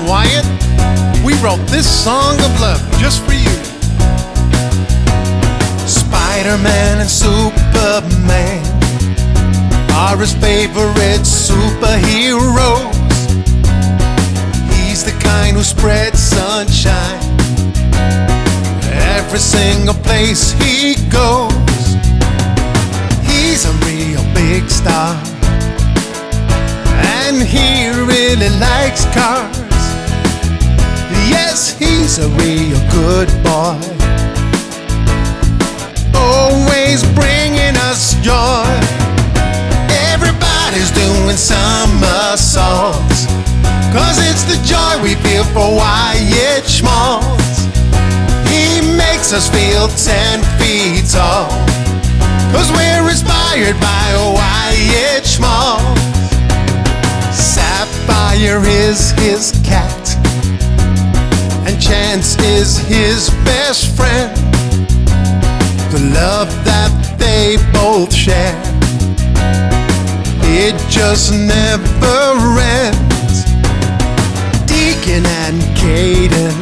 Wyatt. We wrote this song of love just for you. Spider-Man and Superman are his favorite superheroes. He's the kind who spreads sunshine every single place he goes. He's a real big star, and he really likes cars. Yes, he's a real good boy, always bringing us joy. Everybody's doing somersaults, 'cause it's the joy we feel for Wyatt Schmaltz. He makes us feel 10 feet tall, 'cause we're inspired by Wyatt Schmaltz. Sapphire is his cat, and Chance is his best friend. The love that they both share, it just never ends. Deacon and Caden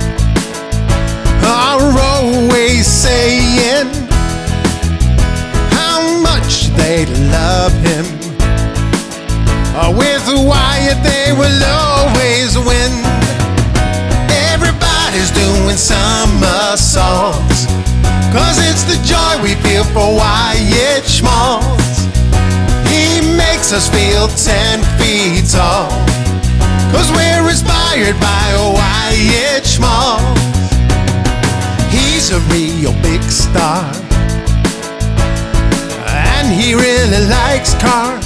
are always saying how much they love him. With Wyatt they will always win. Everybody's doing somersaults, 'cause it's the joy we feel for Wyatt Schmaltz. He makes us feel 10 feet tall, 'cause we're inspired by Wyatt Schmaltz. He's a real big star, and he really likes cars.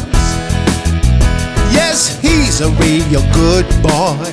Yes, he's a real good boy,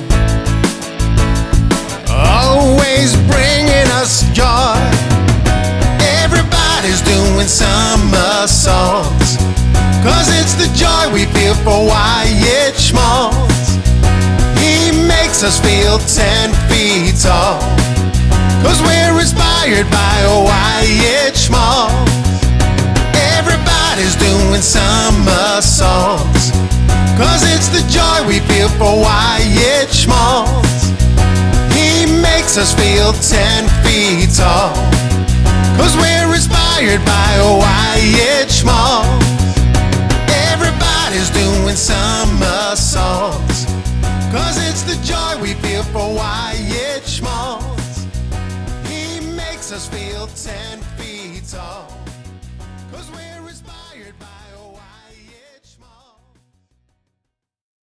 always bringing us joy. Everybody's doing somersaults, 'cause it's the joy we feel for Wyatt Schmaltz. He makes us feel 10 feet tall, 'cause we're inspired by Wyatt Schmaltz. Everybody's doing somersaults, 'cause it's the joy we feel for Wyatt Schmaltz. He makes us feel 10 feet tall, 'cause we're inspired by Wyatt Schmaltz. Everybody's doing somersaults, 'cause it's the joy we feel for Wyatt Schmaltz. He makes us feel 10 feet tall, 'cause we're